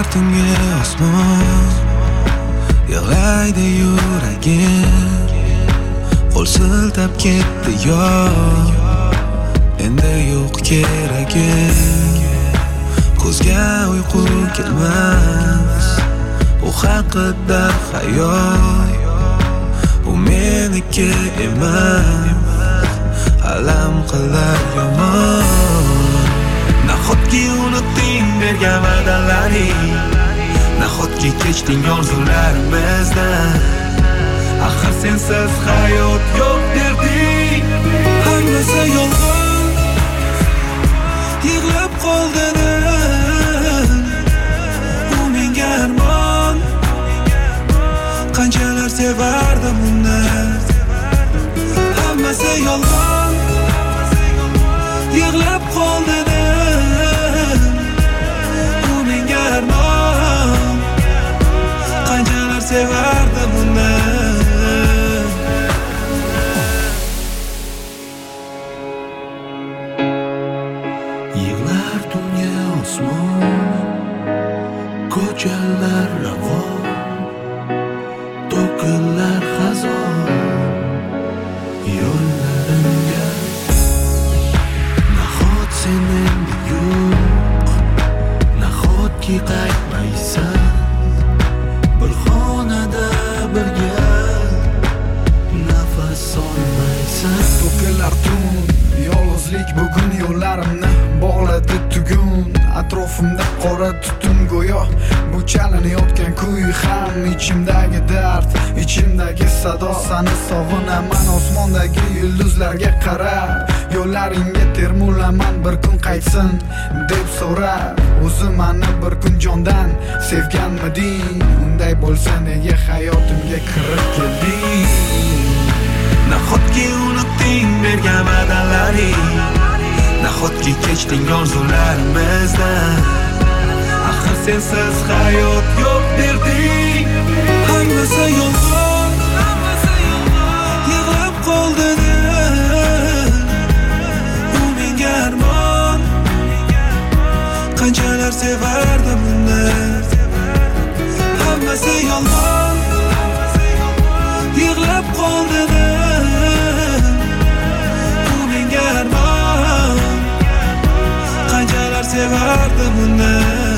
Yig'lar tungi osmon, yig'laydi yuragim. Qo'l siltab ketdi yo'q, endi yo'q keragim. Ko'zga uyqu kelmas, u haqida xayol. U meniki emas, alam qilar yomon. Nahotki unutding bergan va'dalaring, nahotki kechding orzularimizdan. Axir sensiz hayot yo'q derding. Hammasi yolg'on, yig'lab qoldilar. U menga armon, qanchalar sevardim uni. Hammasi yolg'on, yig'lab qoldilar. U menga armon, qanchalar sevardim uni. Yig'lar tungi osmon, ko'chalar ravon, to'kinlar xazon yo'llarimga. Nahot sen endi yo'q, nahotki qaytmaysan. Bir xonada birga nafas olmaysan. To'kinlar tun, yolg'izlik bugun yo'llarimni bog'ladi tugun. Atrofimda qora tutun go'yo bu chalinayotgan kuy ham. Ichimdagi dard, ichimdagi sado, sani sog'inaman osmondagi yulduzlarga qarab. Yo'llaringga termulaman bir kun qaytsin deb so'rab. O'zi mani bir kun jondan sevganmiding? Unday bo'lsa nega hayotimga kirib kelding? Nahotki unutding bergan va'dalaring, nahotki kechding orzularimizdan. Axir sensiz hayot yo'q derding. Hammasi yolg'on, yig'lab qoldilar. U menga armon, qanchalar sevardim uni. Hammasi yolg'on, yig'lab qoldilar. U menga armon, qanchalar sevardim uni.